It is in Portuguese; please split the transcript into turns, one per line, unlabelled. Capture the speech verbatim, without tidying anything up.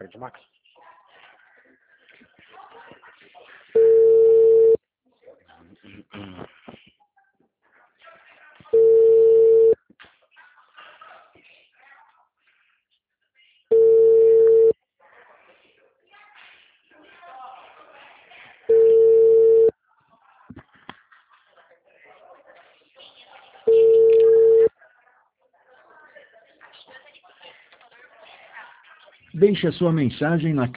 marca de Max.
Deixe a sua mensagem na